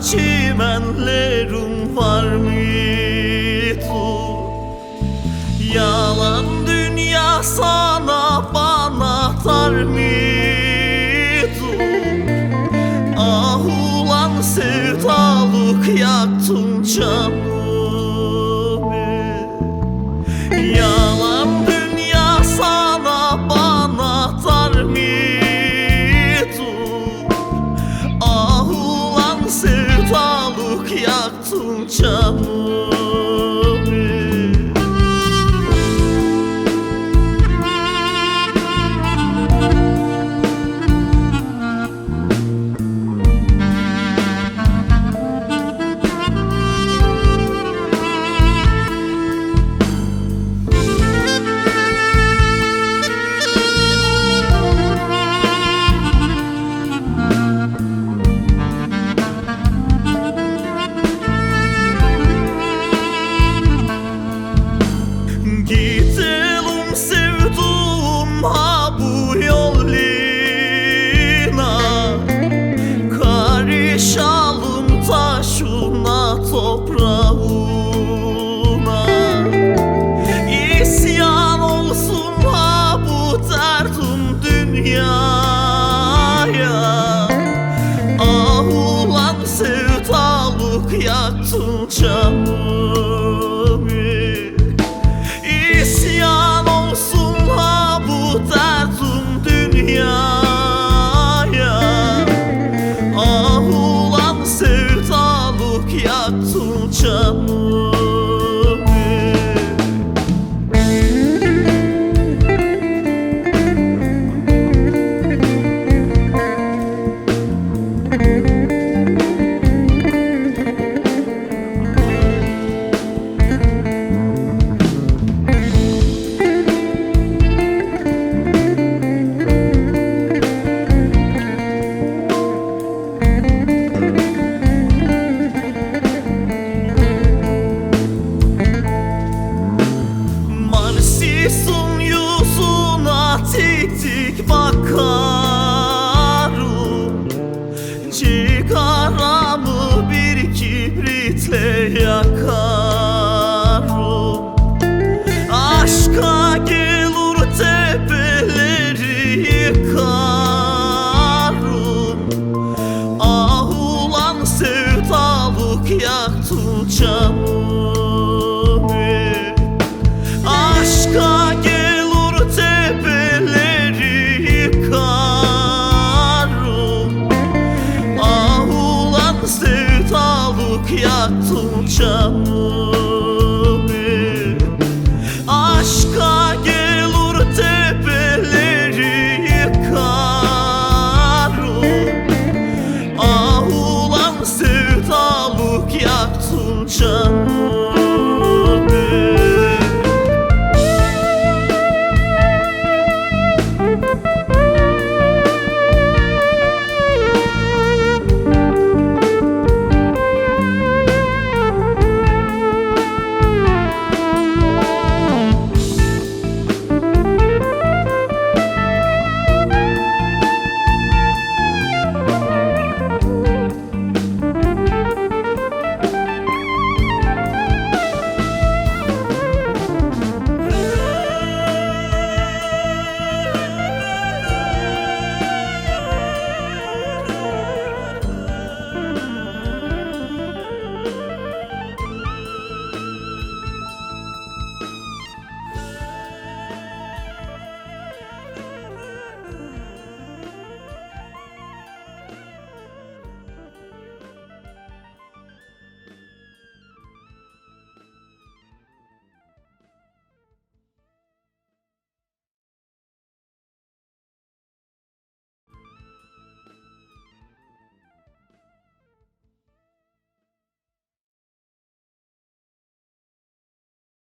çimenlerim var mıydı? Yalan dünya sana bana dar mıydı? Ah ulan sevdalık yaktın canımı. Yalan dünya sana bana dar mıydı? Ah ulan sevdalık yaktın canımı. Gidelim sevdum ha bu yoluna, karışalım taşına toprağına. İsyan olsun ha bu derdim dünyaya. Ah ulan sevdalık yaktın canımı. İsyan olsun ha bu derdim dünyaya. Ah ulan sevdalık yaktın canımı. Marsis'in yüzüne tik tik bakarım, cigaramı bir kibritle yakarım. Aşka gelir tepeleri yıkarım. Ah ulan sevdalık yaktın canımı. Aşka gelir tepeleri yıkarım. Ah ulan sevdalık yaktın canımı.